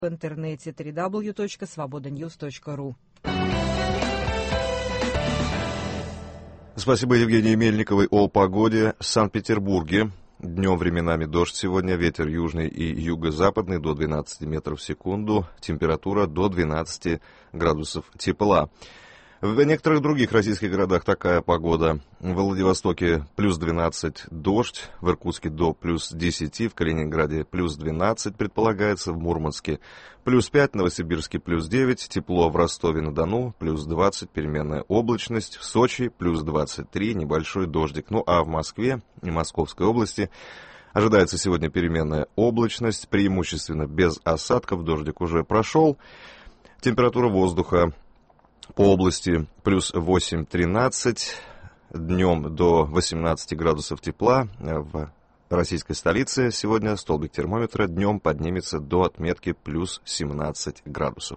В интернете www.svobodanews.ru. Спасибо Евгении Мельниковой о погоде. В Санкт-Петербурге днем временами дождь сегодня, ветер южный и юго-западный до 12 метров в секунду, температура до 12 градусов тепла. В некоторых других российских городах такая погода. В Владивостоке плюс 12 дождь, в Иркутске до плюс 10, в Калининграде плюс 12 предполагается, в Мурманске плюс 5, в Новосибирске плюс 9, тепло в Ростове-на-Дону плюс 20, переменная облачность, в Сочи плюс 23, небольшой дождик. Ну а в Москве и Московской области ожидается сегодня переменная облачность, преимущественно без осадков, дождик уже прошел. Температура воздуха по области плюс 8-13, днем до 18 градусов тепла. В российской столице сегодня столбик термометра днем поднимется до отметки плюс 17 градусов.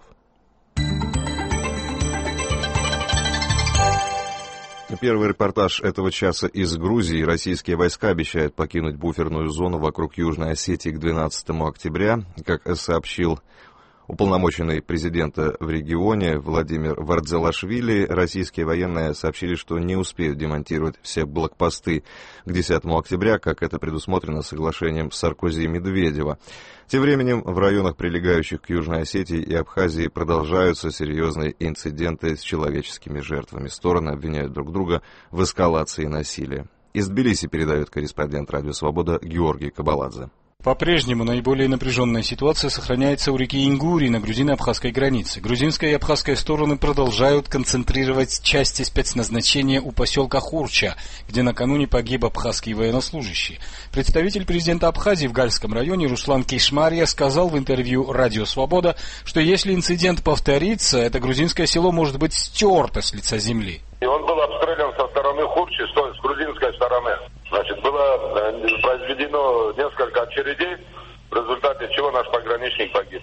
Первый репортаж этого часа из Грузии. Российские войска обещают покинуть буферную зону вокруг Южной Осетии к 12 октября, как сообщил уполномоченный президента в регионе Владимир Вардзелашвили. Российские военные сообщили, что не успеют демонтировать все блокпосты к 10 октября, как это предусмотрено соглашением Саркози и Медведева. Тем временем в районах, прилегающих к Южной Осетии и Абхазии, продолжаются серьезные инциденты с человеческими жертвами. Стороны обвиняют друг друга в эскалации насилия. Из Тбилиси передает корреспондент «Радио Свобода» Георгий Кабаладзе. По-прежнему наиболее напряженная ситуация сохраняется у реки Ингури на грузино-абхазской границе. Грузинская и абхазская стороны продолжают концентрировать части спецназначения у поселка Хурча, где накануне погиб абхазский военнослужащий. Представитель президента Абхазии в Гальском районе Руслан Кишмария сказал в интервью «Радио Свобода», что если инцидент повторится, это грузинское село может быть стерто с лица земли. И он был обстрелян со стороны Хурчи, с грузинской стороны. Значит, было произведено несколько очередей, в результате чего наш пограничник погиб.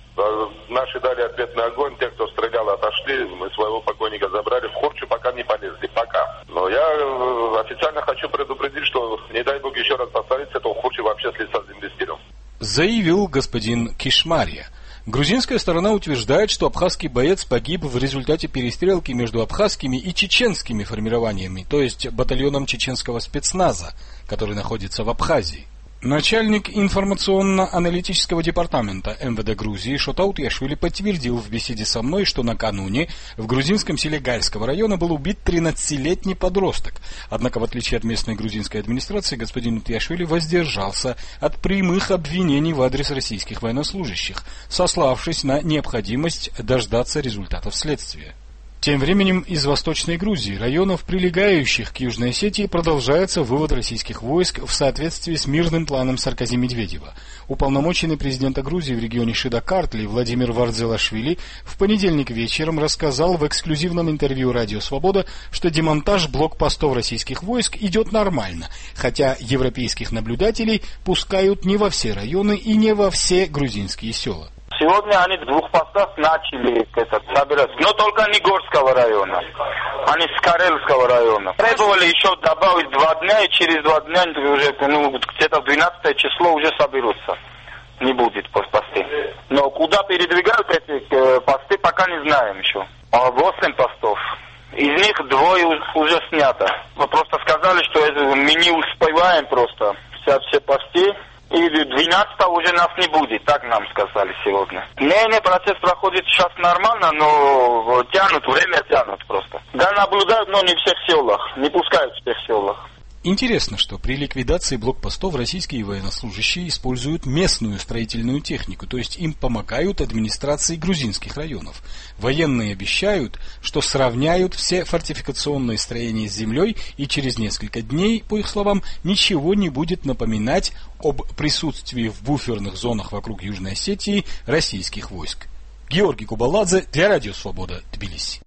Наши дали ответный огонь, те, кто стрелял, отошли, мы своего покойника забрали. В Хурчу пока не полезли, пока. Но я официально хочу предупредить, что, не дай бог, еще раз повторится, то в Хурчу вообще с лица земли стерем. Заявил господин Кишмария. Грузинская сторона утверждает, что абхазский боец погиб в результате перестрелки между абхазскими и чеченскими формированиями, то есть батальоном чеченского спецназа, который находится в Абхазии. Начальник информационно-аналитического департамента МВД Грузии Шотаут Яшвили подтвердил в беседе со мной, что накануне в грузинском селе Гальского района был убит 13-летний подросток. Однако, в отличие от местной грузинской администрации, господин Яшвили воздержался от прямых обвинений в адрес российских военнослужащих, сославшись на необходимость дождаться результатов следствия. Тем временем из Восточной Грузии, районов, прилегающих к Южной Осетии, продолжается вывод российских войск в соответствии с мирным планом Саркози-Медведева. Уполномоченный президента Грузии в регионе Шида-Картли Владимир Вардзелашвили в понедельник вечером рассказал в эксклюзивном интервью «Радио Свобода», что демонтаж блокпостов российских войск идет нормально, хотя европейских наблюдателей пускают не во все районы и не во все грузинские села. Сегодня они в двух постах начали собираться, но только не Горского района, они с Карельского района. Требовали еще добавить 2 дня, и через 2 дня уже где-то в 12 число уже соберутся. Не будет посты. Но куда передвигают эти посты, пока не знаем еще. 8 постов. Из них 2 уже снято. Мы просто сказали, что мы не успеваем просто все посты. И 12 уже нас не будет, так нам сказали сегодня. Процесс проходит сейчас нормально, но время тянут просто. Да, наблюдают, но не в всех селах, не пускают в всех селах. Интересно, что при ликвидации блокпостов российские военнослужащие используют местную строительную технику, то есть им помогают администрации грузинских районов. Военные обещают, что сравняют все фортификационные строения с землей, и через несколько дней, по их словам, ничего не будет напоминать об присутствии в буферных зонах вокруг Южной Осетии российских войск. Георгий Кабаладзе для Радио Свобода, Тбилиси.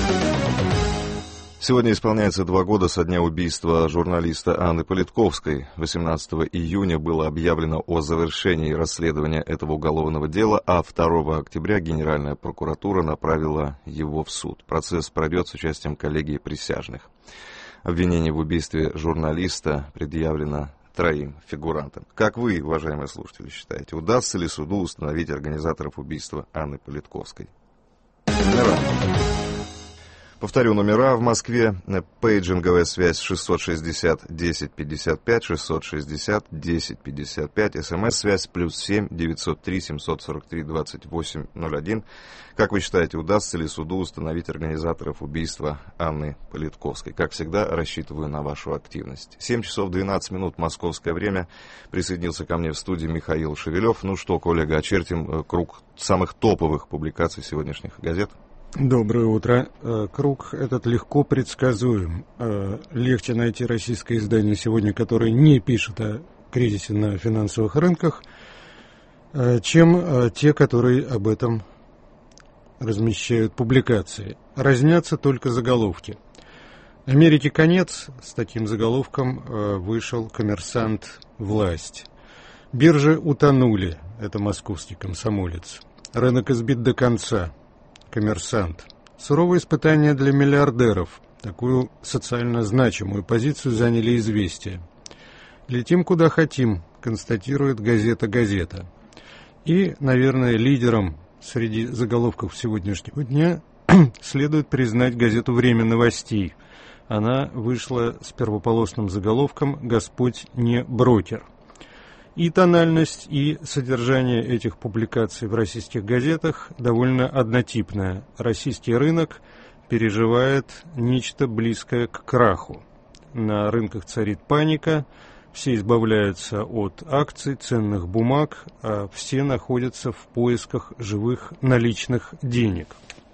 Сегодня исполняется 2 года со дня убийства журналиста Анны Политковской. 18 июня было объявлено о завершении расследования этого уголовного дела, а 2 октября Генеральная прокуратура направила его в суд. Процесс пройдет с участием коллегии присяжных. Обвинение в убийстве журналиста предъявлено 3 фигурантам. Как вы, уважаемые слушатели, считаете, удастся ли суду установить организаторов убийства Анны Политковской? Номера. Повторю номера. В Москве пейджинговая связь 660-10-55, 660-10-55, СМС-связь +7 903 743 2801. Как вы считаете, удастся ли суду установить организаторов убийства Анны Политковской? Как всегда, рассчитываю на вашу активность. 7 часов 12 минут московское время. Присоединился ко мне в студии Михаил Шевелев. Ну что, коллега, очертим круг самых топовых публикаций сегодняшних газет. Доброе утро. Круг этот легко предсказуем. Легче найти российское издание сегодня, которое не пишет о кризисе на финансовых рынках, чем те, которые об этом размещают публикации. Разнятся только заголовки. Америке конец. С таким заголовком вышел «Коммерсант. Власть». Биржи утонули. Это московский «Комсомолец». Рынок избит до конца. «Коммерсант». Суровые испытания для миллиардеров. Такую социально значимую позицию заняли «Известия». «Летим куда хотим», констатирует газета «Газета». И, наверное, лидером среди заголовков сегодняшнего дня следует признать газету «Время новостей». Она вышла с первополосным заголовком «Господь не брокер». И тональность, и содержание этих публикаций в российских газетах довольно однотипное. Российский рынок переживает нечто близкое к краху. На рынках царит паника, все избавляются от акций, ценных бумаг, а все находятся в поисках живых наличных денег.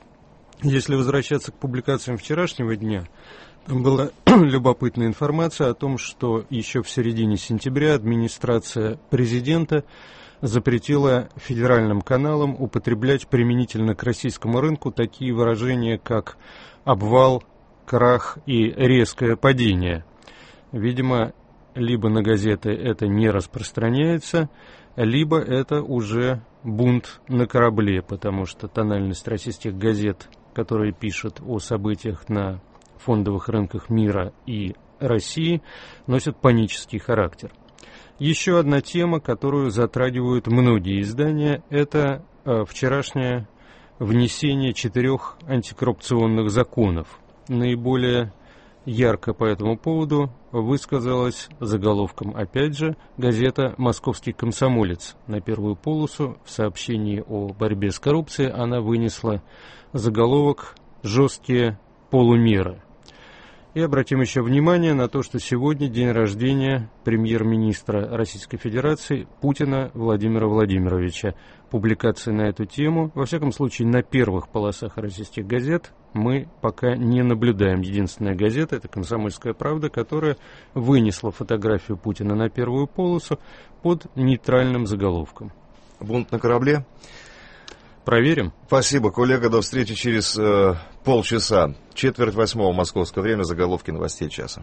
Если возвращаться к публикациям вчерашнего дня, там была любопытная информация о том, что еще в середине сентября администрация президента запретила федеральным каналам употреблять применительно к российскому рынку такие выражения, как «обвал», «крах» и «резкое падение». Видимо, либо на газеты это не распространяется, либо это уже бунт на корабле, потому что тональность российских газет, которые пишут о событиях на фондовых рынках мира и России, носят панический характер. Еще одна тема, которую затрагивают многие издания, это вчерашнее внесение 4 антикоррупционных законов. Наиболее ярко по этому поводу высказалась заголовком, опять же, газета «Московский комсомолец». На первую полосу в сообщении о борьбе с коррупцией она вынесла заголовок «Жесткие полумеры». И обратим еще внимание на то, что сегодня день рождения премьер-министра Российской Федерации Путина Владимира Владимировича. Публикации на эту тему, во всяком случае, на первых полосах российских газет мы пока не наблюдаем. Единственная газета — это «Комсомольская правда», которая вынесла фотографию Путина на первую полосу под нейтральным заголовком. Бунт на корабле? Проверим. Спасибо, коллега. До встречи через полчаса. 7:45 московское время. Заголовки новостей часа.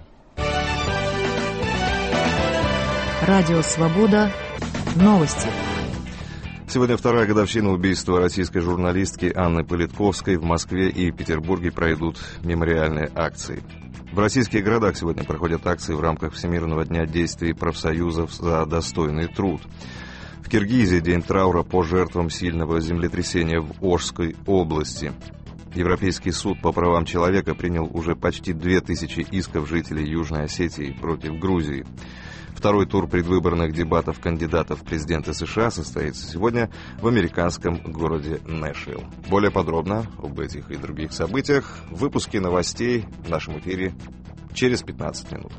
Радио «Свобода». Новости. Сегодня 2-я годовщина убийства российской журналистки Анны Политковской. В Москве и Петербурге пройдут мемориальные акции. В российских городах сегодня проходят акции в рамках Всемирного дня действий профсоюзов за достойный труд. В Киргизии день траура по жертвам сильного землетрясения в Ошской области. Европейский суд по правам человека принял уже почти 2000 исков жителей Южной Осетии против Грузии. Второй тур предвыборных дебатов кандидатов в президенты США состоится сегодня в американском городе Нэшвилл. Более подробно об этих и других событиях в выпуске новостей в нашем эфире через 15 минут.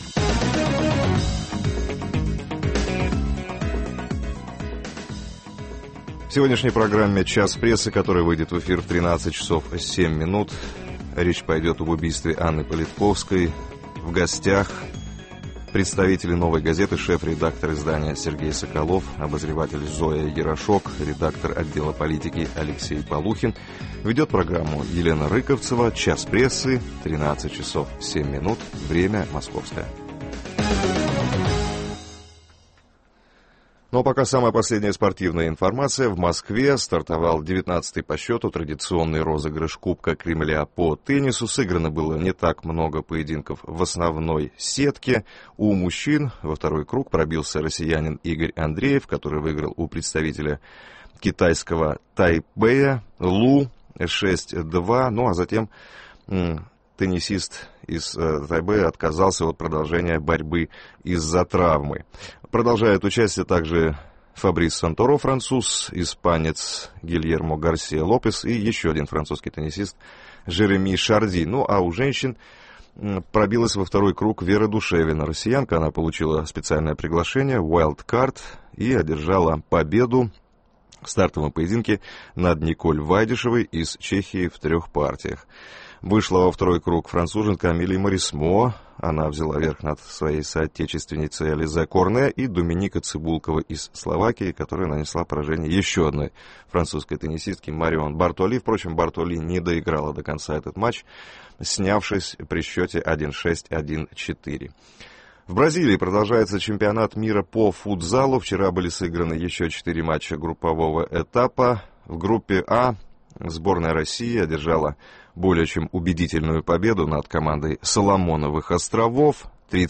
В сегодняшней программе «Час прессы», которая выйдет в эфир в 13 часов 7 минут, речь пойдет об убийстве Анны Политковской. В гостях представители «Новой газеты», шеф-редактор издания Сергей Соколов, обозреватель Зоя Ярошок, редактор отдела политики Алексей Полухин. Ведет программу Елена Рыковцева. «Час прессы», 13 часов 7 минут, время московское. Ну Но пока самая последняя спортивная информация. В Москве стартовал 19-й по счету традиционный розыгрыш Кубка Кремля по теннису. Сыграно было не так много поединков в основной сетке. У мужчин во второй круг пробился россиянин Игорь Андреев, который выиграл у представителя китайского Тайбэя Лу 6-2. Ну а затем теннисист из Тайбэя отказался от продолжения борьбы из-за травмы. Продолжает участие также Фабрис Санторо, француз, испанец Гильермо Гарсия Лопес и еще один французский теннисист Жереми Шарди. Ну а у женщин пробилась во второй круг Вера Душевина, россиянка. Она получила специальное приглашение, Wild Card, и одержала победу в стартовом поединке над Николь Вайдишевой из Чехии в 3 партиях. Вышла во второй круг француженка Амелия Морисмо. Она взяла верх над своей соотечественницей Ализе Корне и Доминика Цибулкова из Словакии, которая нанесла поражение еще одной французской теннисистке Марион Бартоли. Впрочем, Бартоли не доиграла до конца этот матч, снявшись при счете 1-6, 1-4. В Бразилии продолжается чемпионат мира по футзалу. Вчера были сыграны еще 4 матча группового этапа. В группе А сборная России одержала более чем убедительную победу над командой Соломоновых островов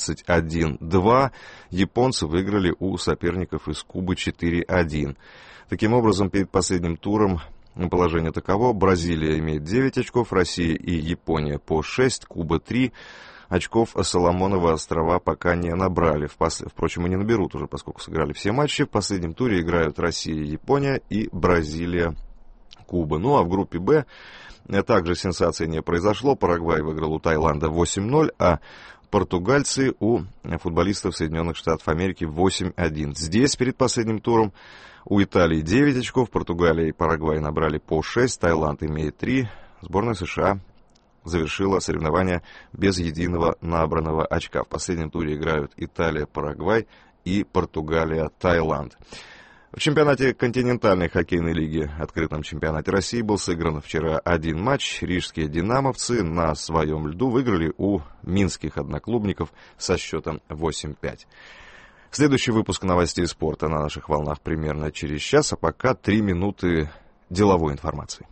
31-2. Японцы выиграли у соперников из Кубы 4-1. Таким образом, перед последним туром положение таково. Бразилия имеет 9 очков, Россия и Япония по 6, Куба 3. Очков Соломоновы острова пока не набрали. Впрочем, и не наберут уже, поскольку сыграли все матчи. В последнем туре играют Россия, Япония и Бразилия, Куба. Ну а в группе Б также сенсации не произошло. Парагвай выиграл у Таиланда 8-0, а португальцы у футболистов Соединенных Штатов Америки 8-1. Здесь перед последним туром у Италии 9 очков, Португалия и Парагвай набрали по 6, Таиланд имеет 3. Сборная США завершила соревнования без единого набранного очка. В последнем туре играют Италия, Парагвай и Португалия, Таиланд. В чемпионате континентальной хоккейной лиги, открытом чемпионате России, был сыгран вчера один матч. Рижские динамовцы на своем льду выиграли у минских одноклубников со счетом 8-5. Следующий выпуск новостей спорта на наших волнах примерно через час, а пока 3 минуты деловой информации.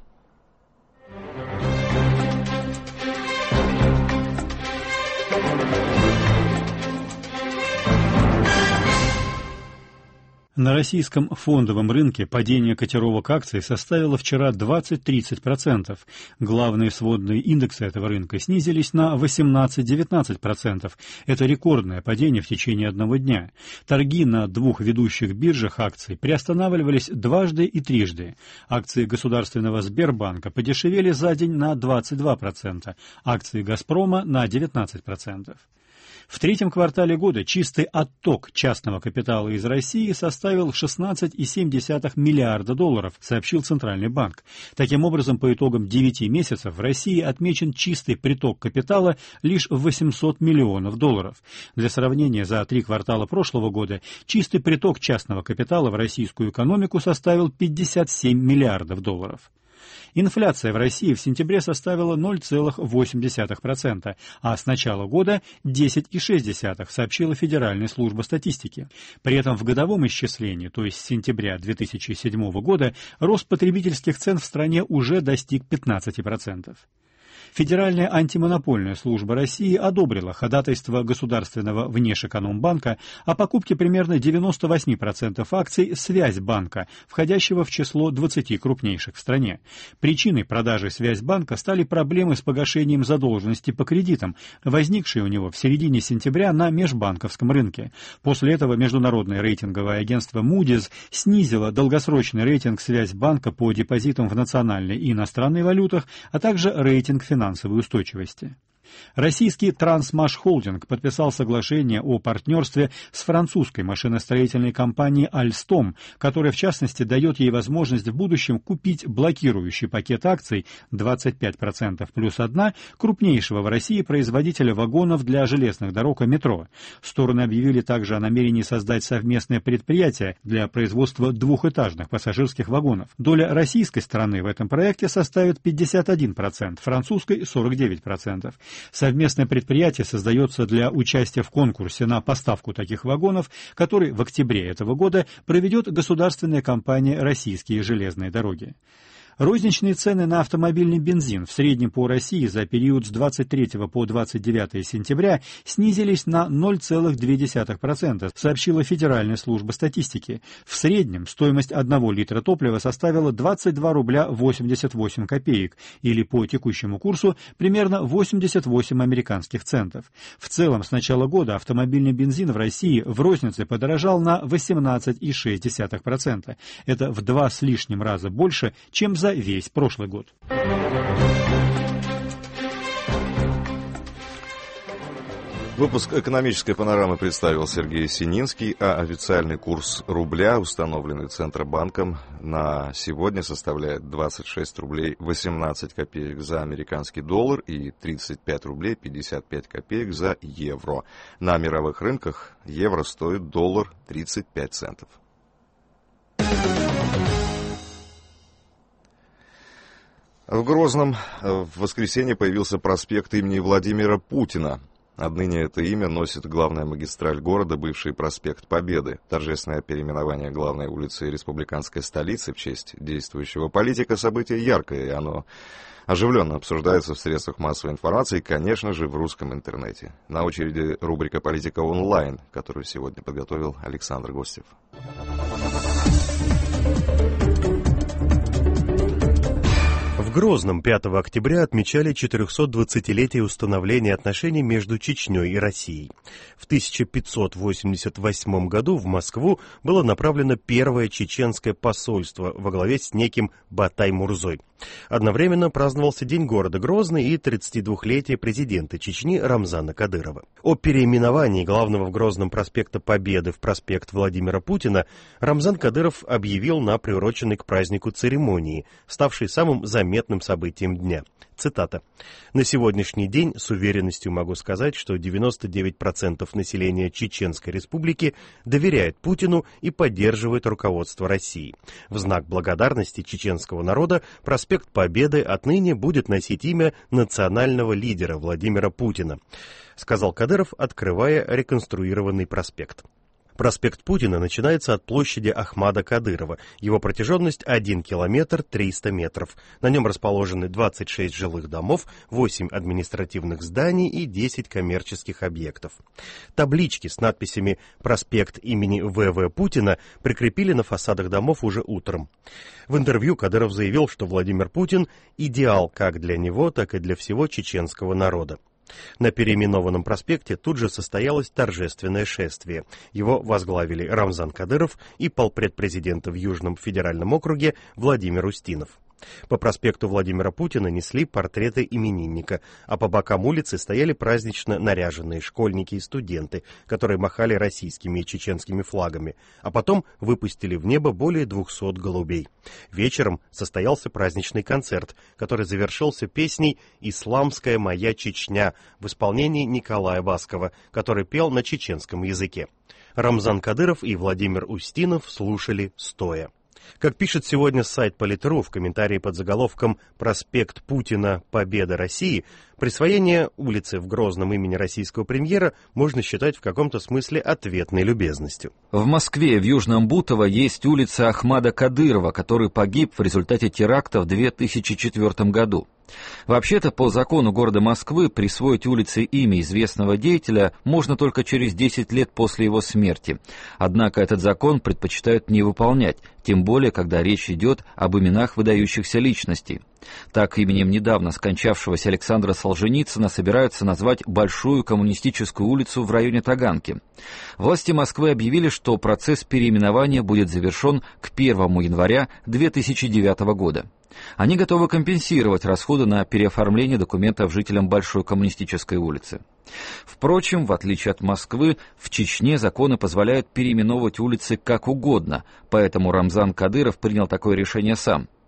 На российском фондовом рынке падение котировок акций составило вчера 20-30%. Главные сводные индексы этого рынка снизились на 18-19%. Это рекордное падение в течение одного дня. Торги на 2 ведущих биржах акций приостанавливались дважды и трижды. Акции государственного Сбербанка подешевели за день на 22%, акции Газпрома на 19%. В третьем квартале года чистый отток частного капитала из России составил 16,7 миллиарда долларов, сообщил Центральный банк. Таким образом, по итогам 9 месяцев в России отмечен чистый приток капитала лишь в 800 миллионов долларов. Для сравнения, за 3 квартала прошлого года чистый приток частного капитала в российскую экономику составил 57 миллиардов долларов. Инфляция в России в сентябре составила 0,8%, а с начала года 10,6%, сообщила Федеральная служба статистики. При этом в годовом исчислении, то есть с сентября 2007 года, рост потребительских цен в стране уже достиг 15%. Федеральная антимонопольная служба России одобрила ходатайство Государственного Внешэкономбанка о покупке примерно 98% акций «Связьбанка», входящего в число 20 крупнейших в стране. Причиной продажи «Связьбанка» стали проблемы с погашением задолженности по кредитам, возникшие у него в середине сентября на межбанковском рынке. После этого международное рейтинговое агентство Moody's снизило долгосрочный рейтинг «Связьбанка» по депозитам в национальной и иностранной валютах, а также рейтинг финансовой устойчивости. Российский Трансмаш-холдинг подписал соглашение о партнерстве с французской машиностроительной компанией Alstom, которая, в частности, дает ей возможность в будущем купить блокирующий пакет акций 25% плюс 1 крупнейшего в России производителя вагонов для железных дорог и метро. Стороны объявили также о намерении создать совместное предприятие для производства двухэтажных пассажирских вагонов. Доля российской стороны в этом проекте составит 51%, французской – 49%. Совместное предприятие создается для участия в конкурсе на поставку таких вагонов, который в октябре этого года проведет государственная компания «Российские железные дороги». Розничные цены на автомобильный бензин в среднем по России за период с 23 по 29 сентября снизились на 0,2%, сообщила Федеральная служба статистики. В среднем стоимость 1 литра топлива составила 22 рубля 88 копеек, или по текущему курсу примерно 88 американских центов. В целом, с начала года автомобильный бензин в России в рознице подорожал на 18,6%. Это в 2 с лишним раза больше, чем за весь прошлый год. Выпуск экономической панорамы представил Сергей Сининский, а официальный курс рубля, установленный Центробанком, на сегодня составляет 26 рублей 18 копеек за американский доллар и 35 рублей 55 копеек за евро. На мировых рынках евро стоит доллар 35 центов. В Грозном в воскресенье появился проспект имени Владимира Путина. Отныне это имя носит главная магистраль города, бывший проспект Победы. Торжественное переименование главной улицы республиканской столицы в честь действующего политика — событие яркое, и оно оживленно обсуждается в средствах массовой информации и, конечно же, в русском интернете. На очереди рубрика «Политика онлайн», которую сегодня подготовил Александр Гостев. В Грозном 5 октября отмечали 420-летие установления отношений между Чечней и Россией. В 1588 году в Москву было направлено первое чеченское посольство во главе с неким Батай-Мурзой. Одновременно праздновался День города Грозный и 32-летие президента Чечни Рамзана Кадырова. О переименовании главного в Грозном проспекта Победы в проспект Владимира Путина Рамзан Кадыров объявил на приуроченной к празднику церемонии, ставшей самым заметным событием дня. Цитата. «На сегодняшний день с уверенностью могу сказать, что 99% населения Чеченской Республики доверяет Путину и поддерживает руководство России. В знак благодарности чеченского народа проспект Победы отныне будет носить имя национального лидера Владимира Путина», сказал Кадыров, открывая реконструированный проспект. Проспект Путина начинается от площади Ахмада Кадырова. Его протяженность 1 километр 300 метров. На нем расположены 26 жилых домов, 8 административных зданий и 10 коммерческих объектов. Таблички с надписями «Проспект имени В.В. Путина» прикрепили на фасадах домов уже утром. В интервью Кадыров заявил, что Владимир Путин – идеал как для него, так и для всего чеченского народа. На переименованном проспекте тут же состоялось торжественное шествие. Его возглавили Рамзан Кадыров и полпред президента в Южном федеральном округе Владимир Устинов. По проспекту Владимира Путина несли портреты именинника, а по бокам улицы стояли празднично наряженные школьники и студенты, которые махали российскими и чеченскими флагами, а потом выпустили в небо более 200 голубей. Вечером состоялся праздничный концерт, который завершился песней «Исламская моя Чечня» в исполнении Николая Баскова, который пел на чеченском языке. Рамзан Кадыров и Владимир Устинов слушали стоя. Как пишет сегодня сайт Политру в комментарии под заголовком «Проспект Путина. Победа России», присвоение улицы в Грозном имени российского премьера можно считать в каком-то смысле ответной любезностью. В Москве, в Южном Бутово, есть улица Ахмада Кадырова, который погиб в результате теракта в 2004 году. Вообще-то, по закону города Москвы, присвоить улице имя известного деятеля можно только через 10 лет после его смерти. Однако этот закон предпочитают не выполнять, тем более, когда речь идет об именах выдающихся личностей. Так, именем недавно скончавшегося Александра Солженицына собираются назвать Большую коммунистическую улицу в районе Таганки. Власти Москвы объявили, что процесс переименования будет завершен к 1 января 2009 года. Они готовы компенсировать расходы на переоформление документов жителям Большой коммунистической улицы. Впрочем, в отличие от Москвы, в Чечне законы позволяют переименовывать улицы как угодно, поэтому Рамзан Кадыров принял такое решение сам.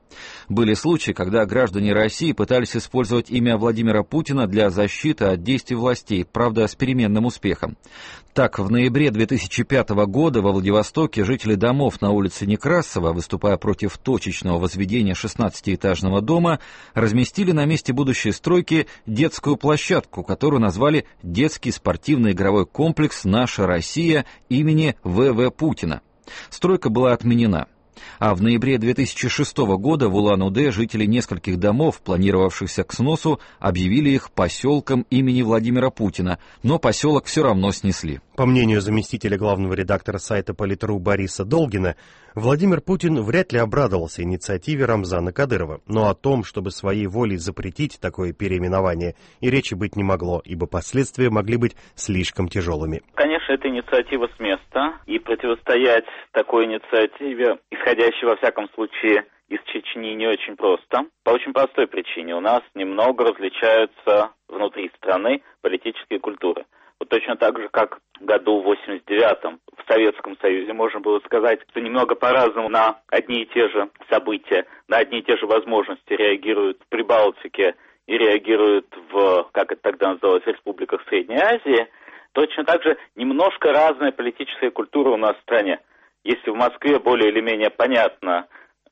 Были случаи, когда граждане России пытались использовать имя Владимира Путина для защиты от действий властей, правда, с переменным успехом. Так, в ноябре 2005 года во Владивостоке жители домов на улице Некрасова, выступая против точечного возведения 16-этажного дома, разместили на месте будущей стройки детскую площадку, которую назвали «Детский спортивный игровой комплекс «Наша Россия» имени В.В. Путина». Стройка была отменена. А в ноябре 2006 года в Улан-Удэ жители нескольких домов, планировавшихся к сносу, объявили их поселком имени Владимира Путина, но поселок все равно снесли. По мнению заместителя главного редактора сайта Политру Бориса Долгина, Владимир Путин вряд ли обрадовался инициативе Рамзана Кадырова, но о том, чтобы своей волей запретить такое переименование, и речи быть не могло, ибо последствия могли быть слишком тяжелыми. Конечно, эта инициатива с места, и противостоять такой инициативе, исходящей во всяком случае из Чечни, не очень просто. По очень простой причине. У нас немного различаются внутри страны политические культуры. Вот точно так же, как в году 89-м в Советском Союзе можно было сказать, что немного по-разному на одни и те же события, на одни и те же возможности реагируют в Прибалтике и реагируют в, как это тогда называлось, республиках Средней Азии. Точно так же немножко разная политическая культура у нас в стране. Если в Москве более или менее понятно,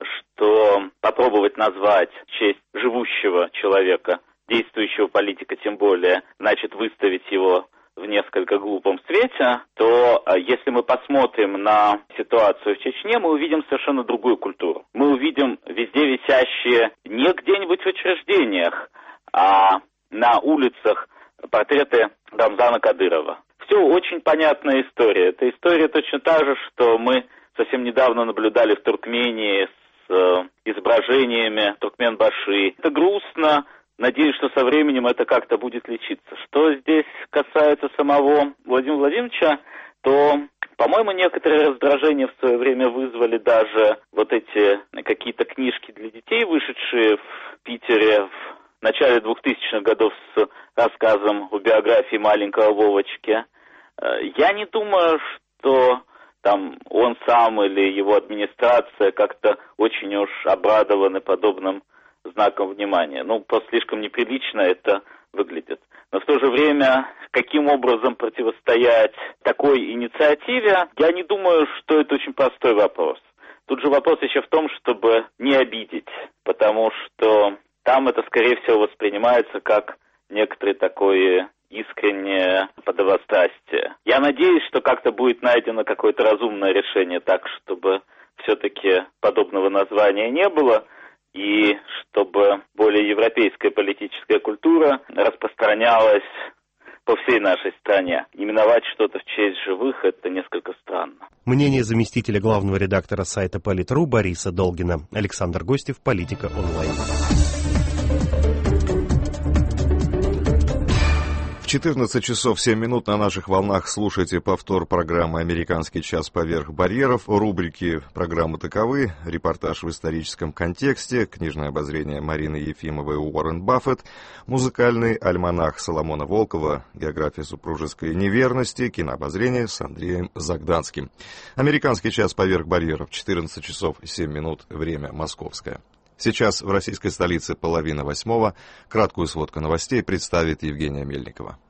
что попробовать назвать в честь живущего человека, действующего политика тем более, значит выставить его в несколько глупом свете, то если мы посмотрим на ситуацию в Чечне, мы увидим совершенно другую культуру. Мы увидим везде висящие не где-нибудь в учреждениях, а на улицах портреты Рамзана Кадырова. Все очень понятная история. Эта история точно та же, что мы совсем недавно наблюдали в Туркмении с изображениями Туркменбаши. Это грустно. Надеюсь, что со временем это как-то будет лечиться. Что здесь касается самого Владимира Владимировича, то, по-моему, некоторые раздражения в свое время вызвали даже вот эти какие-то книжки для детей, вышедшие в Питере в начале 2000-х годов с рассказом о биографии маленького Вовочки. Я не думаю, что там он сам или его администрация как-то очень уж обрадованы подобным знаком внимания. Просто слишком неприлично это выглядит. Но в то же время, каким образом противостоять такой инициативе, я не думаю, что это очень простой вопрос. Тут же вопрос еще в том, чтобы не обидеть, потому что там это, скорее всего, воспринимается как некоторое такое искреннее подобострастие. Я надеюсь, что как-то будет найдено какое-то разумное решение так, чтобы все-таки подобного названия не было, и чтобы более европейская политическая культура распространялась по всей нашей стране. Именовать что-то в честь живых – это несколько странно. Мнение заместителя главного редактора сайта Политру Бориса Долгина. Александр Гостев, Политика онлайн. В 14 часов 7 минут на наших волнах слушайте повтор программы «Американский час поверх барьеров». Рубрики программы таковы: репортаж в историческом контексте, книжное обозрение Марины Ефимовой и Уоррен Баффет, музыкальный альманах Соломона Волкова, география супружеской неверности, кинообозрение с Андреем Загданским. «Американский час поверх барьеров», 14 часов 7 минут, время московское. Сейчас в российской столице 7:30. Краткую сводку новостей представит Евгения Мельникова.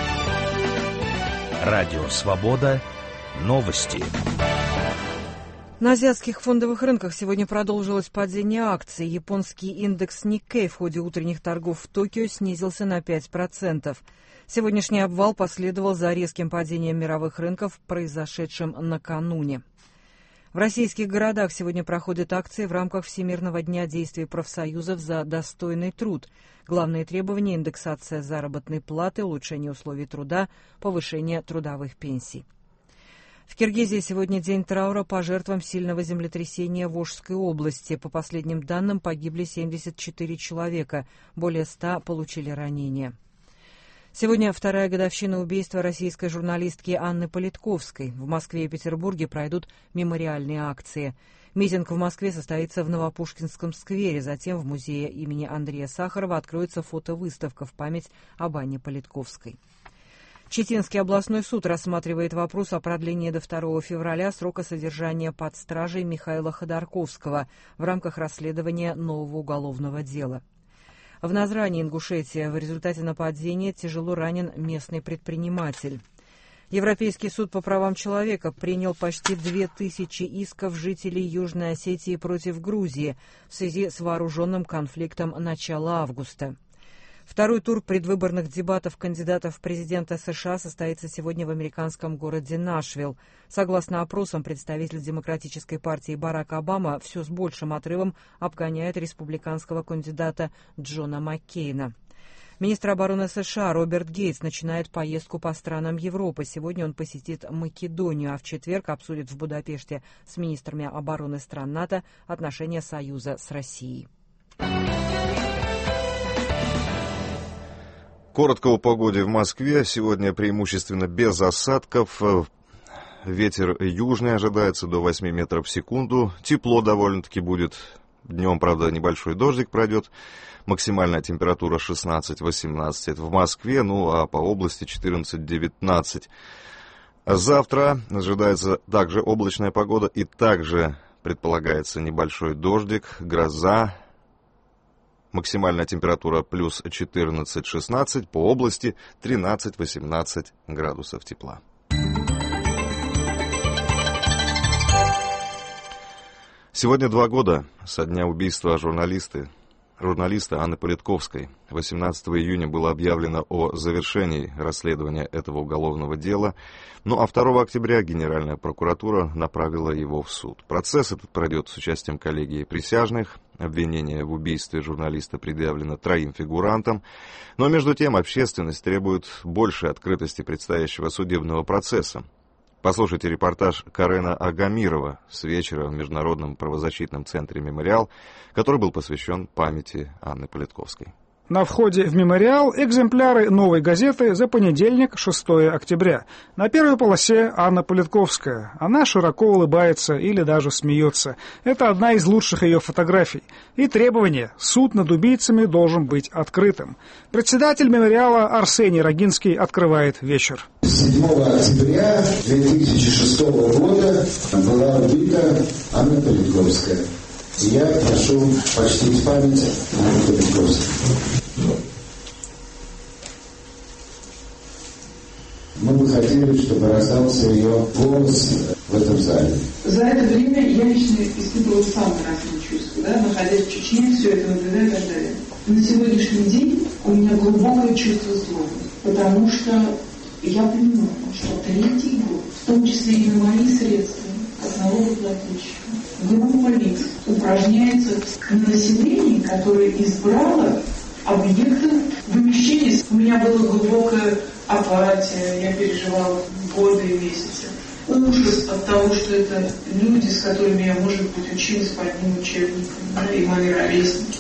Радио «Свобода». Новости. На азиатских фондовых рынках сегодня продолжилось падение акций. Японский индекс Никкей в ходе утренних торгов в Токио снизился на 5%. Сегодняшний обвал последовал за резким падением мировых рынков, произошедшим накануне. В российских городах сегодня проходят акции в рамках Всемирного дня действий профсоюзов за достойный труд. Главные требования – индексация заработной платы, улучшение условий труда, повышение трудовых пенсий. В Киргизии сегодня день траура по жертвам сильного землетрясения в Волжской области. По последним данным, погибли 74 человека, более 100 получили ранения. Сегодня вторая годовщина убийства российской журналистки Анны Политковской. В Москве и Петербурге пройдут мемориальные акции. Митинг в Москве состоится в Новопушкинском сквере. Затем в музее имени Андрея Сахарова откроется фотовыставка в память об Анне Политковской. Читинский областной суд рассматривает вопрос о продлении до 2 февраля срока содержания под стражей Михаила Ходорковского в рамках расследования нового уголовного дела. В Назране, Ингушетия, в результате нападения тяжело ранен местный предприниматель. Европейский суд по правам человека принял почти 2000 исков жителей Южной Осетии против Грузии в связи с вооруженным конфликтом начала августа. Второй тур предвыборных дебатов кандидатов в президента США состоится сегодня в американском городе Нашвилл. Согласно опросам, представитель Демократической партии Барак Обама все с большим отрывом обгоняет республиканского кандидата Джона Маккейна. Министр обороны США Роберт Гейтс начинает поездку по странам Европы. Сегодня он посетит Македонию, а в четверг обсудит в Будапеште с министрами обороны стран НАТО отношения Союза с Россией. Коротко о погоде в Москве. Сегодня преимущественно без осадков. Ветер южный ожидается до 8 метров в секунду. Тепло довольно-таки будет. Днем, правда, небольшой дождик пройдет. Максимальная температура 16-18. Это в Москве, ну а по области 14-19. Завтра ожидается также облачная погода и также предполагается небольшой дождик, гроза. Максимальная температура плюс 14-16, по области 13-18 градусов тепла. Сегодня 2 года со дня убийства журналиста Анны Политковской. 18 июня было объявлено о завершении расследования этого уголовного дела, ну а 2 октября Генеральная прокуратура направила его в суд. Процесс этот пройдет с участием коллегии присяжных. Обвинение в убийстве журналиста предъявлено 3 фигурантам, но между тем общественность требует большей открытости предстоящего судебного процесса. Послушайте репортаж Карена Агамирова с вечера в Международном правозащитном центре «Мемориал», который был посвящен памяти Анны Политковской. На входе в «Мемориал» экземпляры «Новой газеты» за понедельник, 6 октября. На первой полосе Анна Политковская. Она широко улыбается или даже смеется. Это одна из лучших ее фотографий. И требование: суд над убийцами должен быть открытым. Председатель «Мемориала» Арсений Рогинский открывает вечер. 7 октября 2006 года была убита Анна Политковская. Я прошу почтить память Анны Политковской. Мы бы хотели, чтобы раздался ее голос в этом зале. За это время я лично испытывала самые разные чувства, находясь в Чечне, все это наблюдая и так далее. На сегодняшний день у меня глубокое чувство злобы, потому что я понимаю, что 3-й год, в том числе и на мои средства, как налогоплательщика, группа лиц упражняется на населении, которое избрало объектом вымещения. У меня было глубокое апатия, я переживала годы и месяцы. Ужас от того, что это люди, с которыми я, может быть, училась по одним учебникам, и мои ровесники.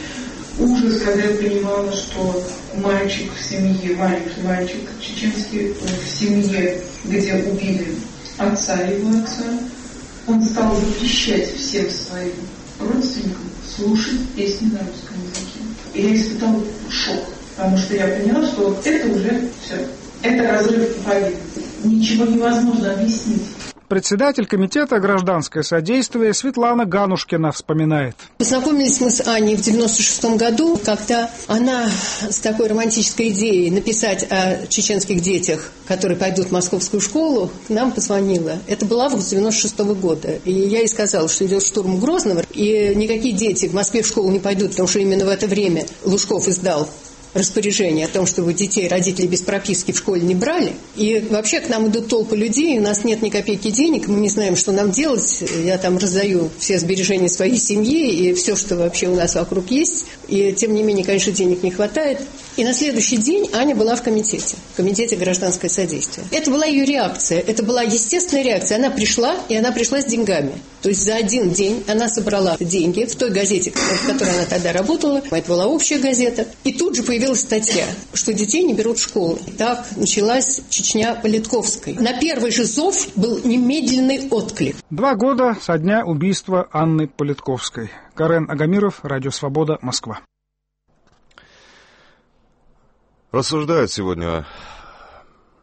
Ужас, когда я понимала, что мальчик в семье, маленький мальчик чеченский, в семье, где убили отца его отца, он стал запрещать всем своим родственникам слушать песни на русском языке. И я испытала шок, потому что я поняла, что это уже все. Это разрыв поколений. Ничего невозможно объяснить. Председатель комитета «Гражданское содействие» Светлана Ганушкина вспоминает. Познакомились мы с Аней в 96 году, когда она с такой романтической идеей написать о чеченских детях, которые пойдут в московскую школу, к нам позвонила. Это был август 96 года. И я ей сказала, что идет штурм Грозного, и никакие дети в Москве в школу не пойдут, потому что именно в это время Лужков издал распоряжение о том, чтобы детей родители без прописки в школе не брали. И вообще к нам идут толпы людей, у нас нет ни копейки денег, мы не знаем, что нам делать. Я там раздаю все сбережения своей семьи и все, что вообще у нас вокруг есть. И тем не менее, конечно, денег не хватает. И на следующий день Аня была в комитете «Гражданское содействие». Это была ее реакция, это была естественная реакция. Она пришла, и она пришла с деньгами. То есть за один день она собрала деньги в той газете, в которой она тогда работала. Это была общая газета. И тут же появилась статья, что детей не берут в школу. Так началась Чечня Политковской. На первый же зов был немедленный отклик. 2 года со дня убийства Анны Политковской. Карен Агамиров, Радио Свобода, Москва. Рассуждают сегодня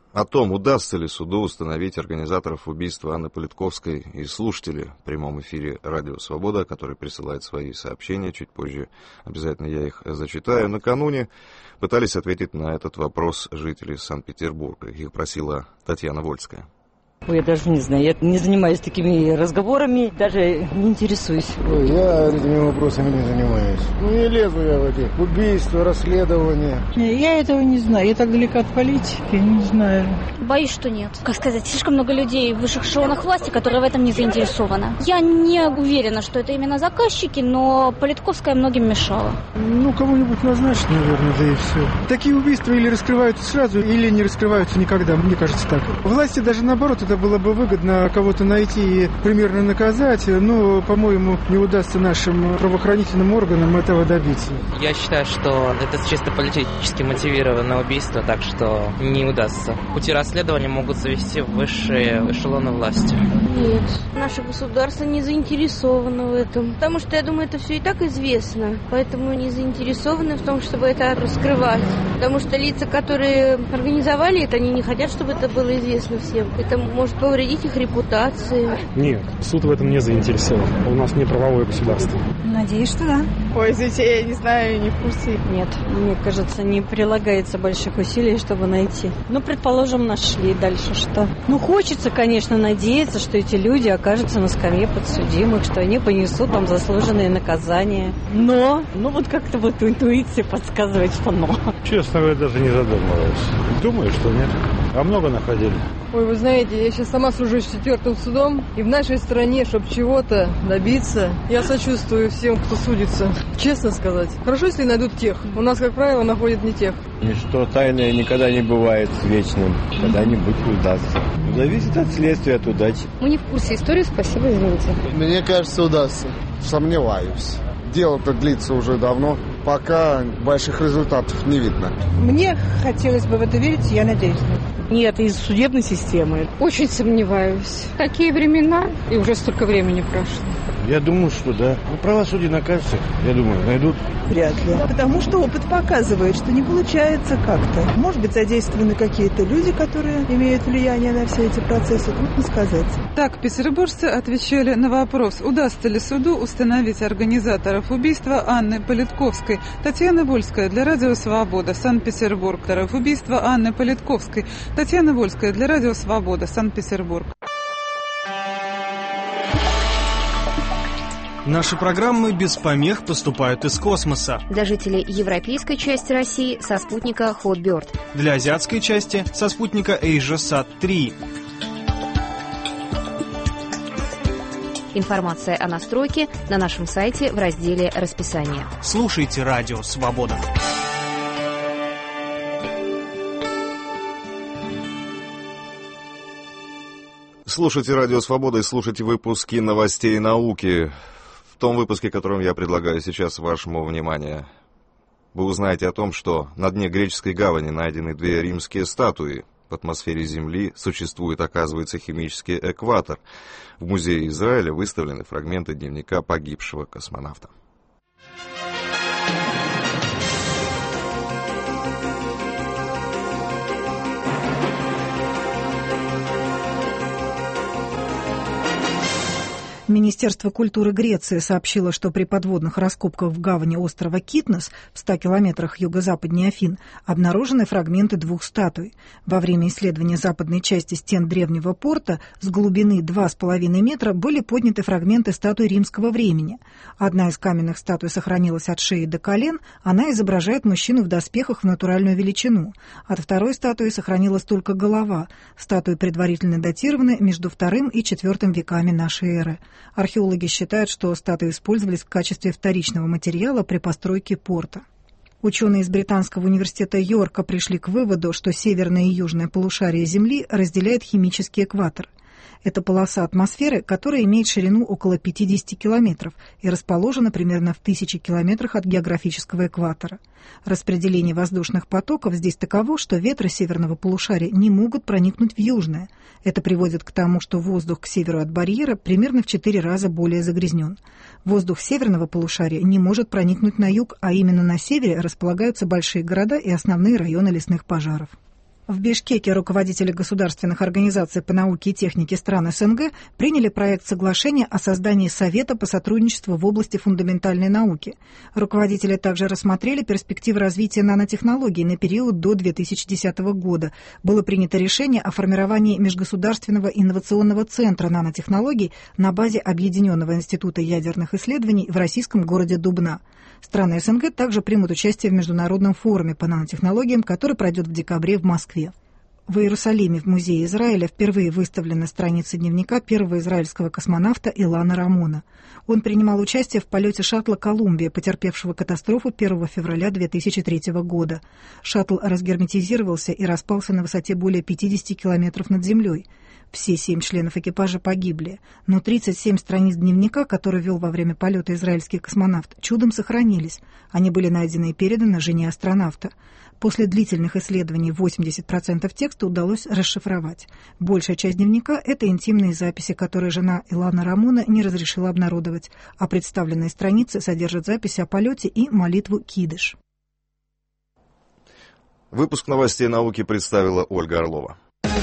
О том, удастся ли суду установить организаторов убийства Анны Политковской, и слушатели в прямом эфире «Радио Свобода», которые присылают свои сообщения, чуть позже обязательно я их зачитаю, накануне пытались ответить на этот вопрос жители Санкт-Петербурга. Их просила Татьяна Вольская. Ой, я даже не знаю, я не занимаюсь такими разговорами, даже не интересуюсь. Ой, я этими вопросами не занимаюсь. Не лезу я в эти убийства, расследования. Я этого не знаю, я так далеко от политики, не знаю. Боюсь, что нет. Как сказать, слишком много людей в высших эшелонах власти, которые в этом не заинтересованы. Я не уверена, что это именно заказчики, но Политковская многим мешала. Ну, кого-нибудь назначить, наверное, да и все. Такие убийства или раскрываются сразу, или не раскрываются никогда, мне кажется так. Власти даже наоборот, это было бы выгодно кого-то найти и примерно наказать, но, по-моему, не удастся нашим правоохранительным органам этого добиться. Я считаю, что это чисто политически мотивированное убийство, так что не удастся. Пути расследования могут завести в высшие эшелоны власти. Нет, наше государство не заинтересовано в этом, потому что, я думаю, это все и так известно, поэтому не заинтересованы в том, чтобы это раскрывать, потому что лица, которые организовали это, они не хотят, чтобы это было известно всем. Это может повредить их репутации. Нет, суд в этом не заинтересован. У нас не правовое государство. Надеюсь, что да. Ой, извините, я не знаю, не в курсе. Нет, мне кажется, не прилагается больших усилий, чтобы найти. Ну, предположим, нашли. Дальше что? Ну, хочется, конечно, надеяться, что эти люди окажутся на скамье подсудимых, что они понесут там заслуженные наказания. Но, вот как-то вот интуиция подсказывает, что но. Честно, я даже не задумываюсь. Думаю, что нет. А много находили. Ой, вы знаете, я сейчас сама служусь 4-м судом, и в нашей стране, чтобы чего-то добиться, я сочувствую всем, кто судится. Честно сказать. Хорошо, если найдут тех. У нас, как правило, находят не тех. Ничто тайное никогда не бывает вечным. Когда-нибудь удастся. Зависит от следствия, от удачи. Мы не в курсе истории, спасибо, извините. Мне кажется, удастся. Сомневаюсь. Дело-то длится уже давно. Пока больших результатов не видно. Мне хотелось бы в это верить, я надеюсь. Нет, из судебной системы. Очень сомневаюсь. Такие времена, и уже столько времени прошло. Я думаю, что да. Правосудие накажется, я думаю, найдут. Вряд ли. Потому что опыт показывает, что не получается как-то. Может быть, задействованы какие-то люди, которые имеют влияние на все эти процессы. Трудно сказать. Так, петербуржцы отвечали на вопрос, удастся ли суду установить организаторов убийства Анны Политковской. Татьяна Вольская для Радио Свобода, Санкт-Петербург. Убийства Анны Политковской. Татьяна Вольская для Радио Свобода, Санкт-Петербург. Наши программы без помех поступают из космоса. Для жителей европейской части России со спутника Hotbird. Для азиатской части со спутника AsiaSat-3. Информация о настройке на нашем сайте в разделе «Расписание». Слушайте Радио Свобода. Слушайте Радио Свобода и слушайте выпуски новостей науки. В том выпуске, которым я предлагаю сейчас вашему вниманию, вы узнаете о том, что на дне греческой гавани найдены 2 римские статуи. В атмосфере Земли существует, оказывается, химический экватор. В Музее Израиля выставлены фрагменты дневника погибшего космонавта. Министерство культуры Греции сообщило, что при подводных раскопках в гавани острова Китнос в 100 километрах юго-западнее Афин обнаружены фрагменты 2 статуй. Во время исследования западной части стен древнего порта с глубины 2,5 метра были подняты фрагменты статуй римского времени. Одна из каменных статуй сохранилась от шеи до колен, она изображает мужчину в доспехах в натуральную величину. От второй статуи сохранилась только голова. Статуи предварительно датированы между II и IV веками нашей эры. Археологи считают, что статуи использовались в качестве вторичного материала при постройке порта. Ученые из Британского университета Йорка пришли к выводу, что северное и южное полушарие Земли разделяет химический экватор. Это полоса атмосферы, которая имеет ширину около 50 километров и расположена примерно в 1000 километрах от географического экватора. Распределение воздушных потоков здесь таково, что ветры северного полушария не могут проникнуть в южное. Это приводит к тому, что воздух к северу от барьера примерно в 4 раза более загрязнен. Воздух северного полушария не может проникнуть на юг, а именно на севере располагаются большие города и основные районы лесных пожаров. В Бишкеке руководители государственных организаций по науке и технике стран СНГ приняли проект соглашения о создании Совета по сотрудничеству в области фундаментальной науки. Руководители также рассмотрели перспективы развития нанотехнологий на период до 2010 года. Было принято решение о формировании Межгосударственного инновационного центра нанотехнологий на базе Объединенного института ядерных исследований в российском городе Дубна. Страны СНГ также примут участие в международном форуме по нанотехнологиям, который пройдет в декабре в Москве. В Иерусалиме в Музее Израиля впервые выставлены страницы дневника первого израильского космонавта Илана Рамона. Он принимал участие в полете шаттла «Колумбия», потерпевшего катастрофу 1 февраля 2003 года. Шаттл разгерметизировался и распался на высоте более 50 километров над землей. Все 7 членов экипажа погибли, но 37 страниц дневника, который вел во время полета израильский космонавт, чудом сохранились. Они были найдены и переданы жене астронавта. После длительных исследований 80% текста удалось расшифровать. Большая часть дневника – это интимные записи, которые жена Илана Рамона не разрешила обнародовать, а представленные страницы содержат записи о полете и молитву Кидыш. Выпуск новостей науки представила Ольга Орлова.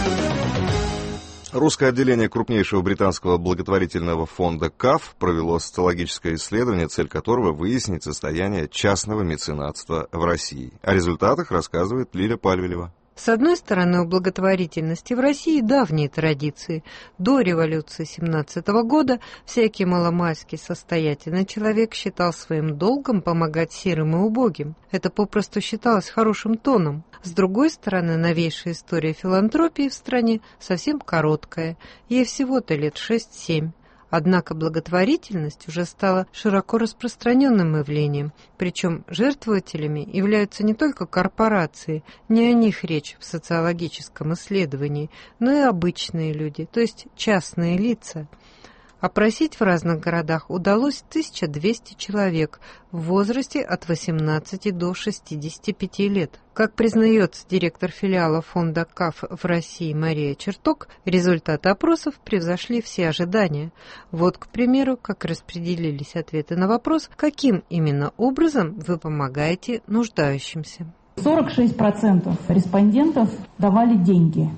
Русское отделение крупнейшего британского благотворительного фонда КАФ провело социологическое исследование, цель которого выяснить состояние частного меценатства в России. О результатах рассказывает Лиля Пальвелева. С одной стороны, у благотворительности в России давние традиции. До революции 17 года всякий маломальский состоятельный человек считал своим долгом помогать сирым и убогим. Это попросту считалось хорошим тоном. С другой стороны, новейшая история филантропии в стране совсем короткая, ей всего-то лет 6-7. Однако благотворительность уже стала широко распространенным явлением, причем жертвователями являются не только корпорации, не о них речь в социологическом исследовании, но и обычные люди, то есть частные лица. Опросить в разных городах удалось 1200 человек в возрасте от 18 до 65 лет. Как признается директор филиала фонда КАФ в России Мария Черток, результаты опросов превзошли все ожидания. Вот, к примеру, как распределились ответы на вопрос, каким именно образом вы помогаете нуждающимся. 46% респондентов давали деньги,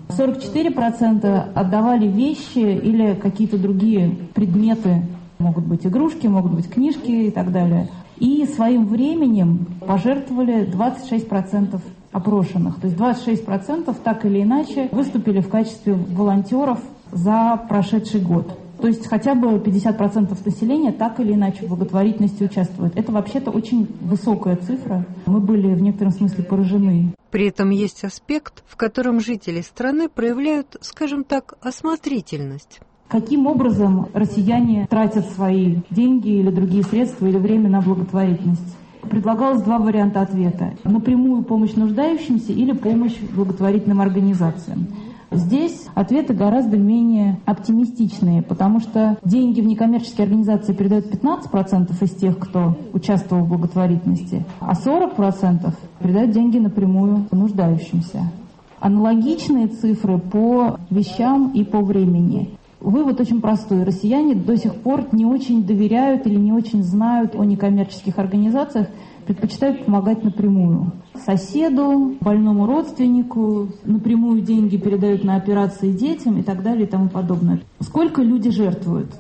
44% отдавали вещи или какие-то другие предметы, могут быть игрушки, могут быть книжки и так далее. И своим временем пожертвовали 26% опрошенных. То есть 26% так или иначе выступили в качестве волонтеров за прошедший год. То есть хотя бы 50% населения так или иначе в благотворительности участвует. Это вообще-то очень высокая цифра. Мы были в некотором смысле поражены. При этом есть аспект, в котором жители страны проявляют, скажем так, осмотрительность. Каким образом россияне тратят свои деньги или другие средства или время на благотворительность? Предлагалось два варианта ответа. Напрямую помощь нуждающимся или помощь благотворительным организациям. Здесь ответы гораздо менее оптимистичные, потому что деньги в некоммерческие организации передают 15% из тех, кто участвовал в благотворительности, а 40% передают деньги напрямую нуждающимся. Аналогичные цифры по вещам и по времени. Вывод очень простой. Россияне до сих пор не очень доверяют или не очень знают о некоммерческих организациях, предпочитают помогать напрямую. Соседу, больному родственнику, напрямую деньги передают на операции детям и так далее и тому подобное. Сколько люди жертвуют?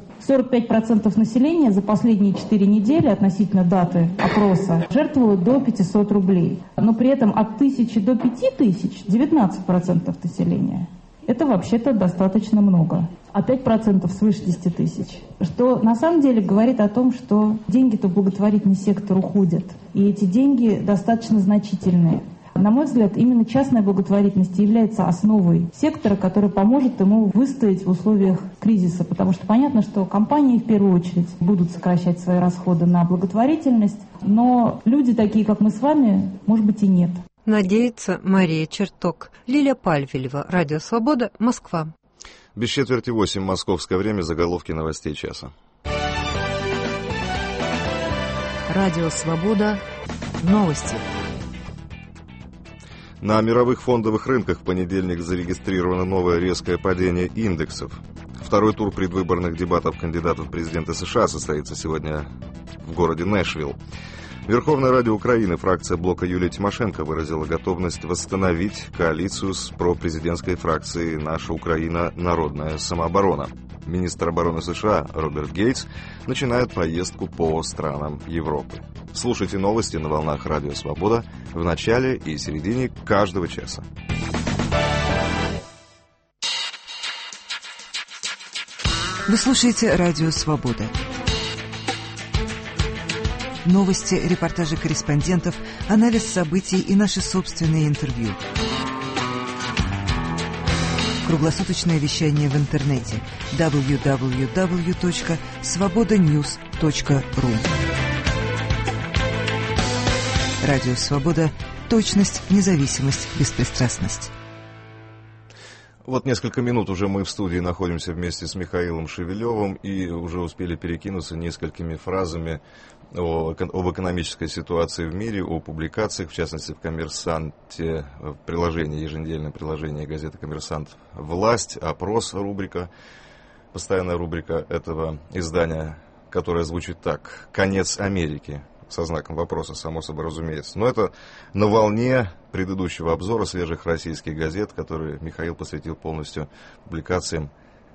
45% населения за последние 4 недели относительно даты опроса жертвовало до 500 рублей. Но при этом от 1000 до 5000 19% населения. Это вообще-то достаточно много. А 5% свыше 10 тысяч. Что на самом деле говорит о том, что деньги-то в благотворительный сектор уходят. И эти деньги достаточно значительные. На мой взгляд, именно частная благотворительность является основой сектора, который поможет ему выстоять в условиях кризиса. Потому что понятно, что компании в первую очередь будут сокращать свои расходы на благотворительность, но люди такие, как мы с вами, может быть и нет. Надеется Мария Черток. Лиля Пальвелева, Радио Свобода, Москва. Без четверти 8 московское время, заголовки новостей часа. Радио Свобода, новости. На мировых фондовых рынках в понедельник зарегистрировано новое резкое падение индексов. Второй тур предвыборных дебатов кандидатов в президенты США состоится сегодня в городе Нэшвилл. Верховная Рада Украины, фракция блока Юлии Тимошенко, выразила готовность восстановить коалицию с пропрезидентской фракцией «Наша Украина. Народная самооборона». Министр обороны США Роберт Гейтс начинает поездку по странам Европы. Слушайте новости на волнах Радио Свобода в начале и середине каждого часа. Вы слушаете Радио Свобода. Новости, репортажи корреспондентов, анализ событий и наши собственные интервью. Круглосуточное вещание в интернете www.svobodanews.ru. Радио Свобода. Точность, независимость, беспристрастность. Вот несколько минут уже мы в студии находимся вместе с Михаилом Шевелевым и уже успели перекинуться несколькими фразами об экономической ситуации в мире, о публикациях, в частности в «Коммерсанте», в приложении, еженедельное приложение газеты «Коммерсант», «Власть», «Опрос», рубрика, постоянная рубрика этого издания, которая звучит так: «Конец Америки», со знаком вопроса, само собой разумеется. Но это на волне предыдущего обзора свежих российских газет, который Михаил посвятил полностью публикациям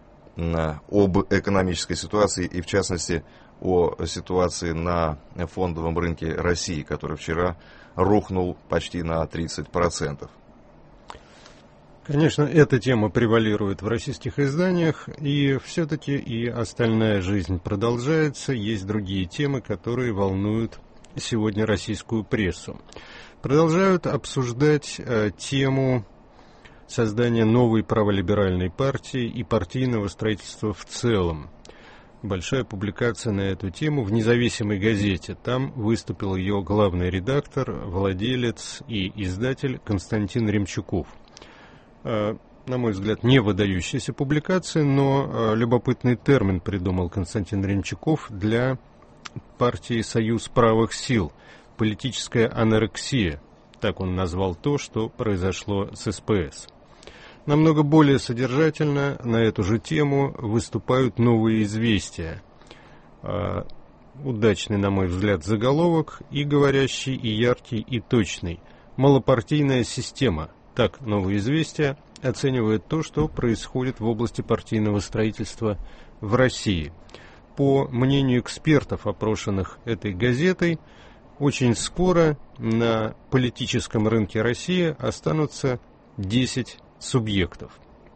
об экономической ситуации и, в частности, о ситуации на фондовом рынке России, который вчера рухнул почти на 30%. Конечно, эта тема превалирует в российских изданиях, и все-таки и остальная жизнь продолжается. Есть другие темы, которые волнуют сегодня российскую прессу. Продолжают обсуждать тему создания новой праволиберальной партии и партийного строительства в целом. Большая публикация на эту тему в независимой газете. Там выступил ее главный редактор, владелец и издатель Константин Ремчуков. На мой взгляд, не выдающаяся публикация, но любопытный термин придумал Константин Ремчуков для партии «Союз правых сил». Политическая анорексия. Так он назвал то, что произошло с СПС. Намного более содержательно на эту же тему выступают «Новые известия». Удачный, на мой взгляд, заголовок, и говорящий, и яркий, и точный. «Малопартийная система». Так «Новые известия» оценивает то, что происходит в области партийного строительства в России. По мнению экспертов, опрошенных этой газетой, очень скоро на политическом рынке России останутся 10 субъектов.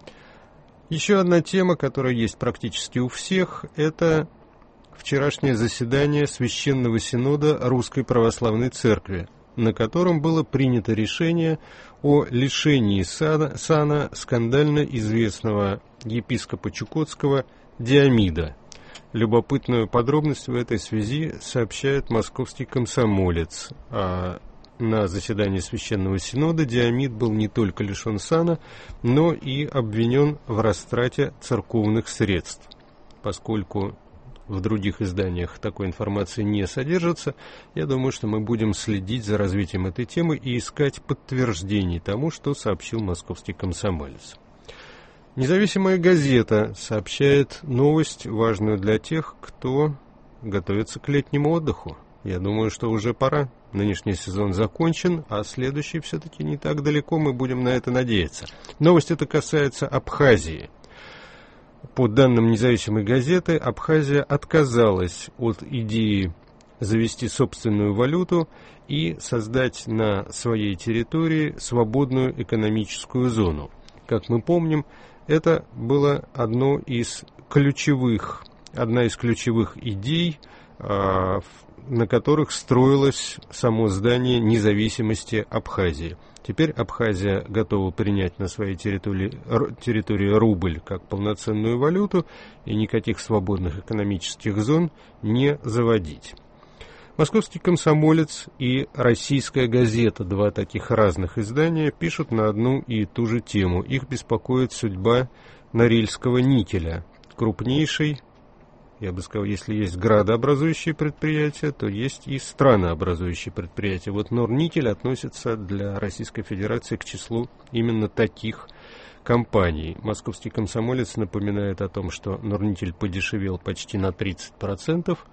Еще одна тема, которая есть практически у всех, это вчерашнее заседание Священного Синода Русской Православной Церкви, на котором было принято решение о лишении сана скандально известного епископа Чукотского Диомида. Любопытную подробность в этой связи сообщает московский «Комсомолец». На заседании Священного Синода Диомид был не только лишен сана, но и обвинен в растрате церковных средств. Поскольку в других изданиях такой информации не содержится, я думаю, что мы будем следить за развитием этой темы и искать подтверждений тому, что сообщил московский «Комсомолец». Независимая газета сообщает новость, важную для тех, кто готовится к летнему отдыху. Я думаю, что уже пора. Нынешний сезон закончен, а следующий все-таки не так далеко, мы будем на это надеяться. Новость эта касается Абхазии. По данным независимой газеты, Абхазия отказалась от идеи завести собственную валюту и создать на своей территории свободную экономическую зону. Как мы помним, это была одна из ключевых идей, на которых строилось само здание независимости Абхазии. Теперь Абхазия готова принять на своей территории рубль как полноценную валюту и никаких свободных экономических зон не заводить. Московский «Комсомолец» и «Российская газета», два таких разных издания, пишут на одну и ту же тему. Их беспокоит судьба Норильского никеля, крупнейшей, я бы сказал, если есть градообразующие предприятия, то есть и странообразующие предприятия. Вот Норникель относится для Российской Федерации к числу именно таких компаний. Московский «Комсомолец» напоминает о том, что Норникель подешевел почти на 30%,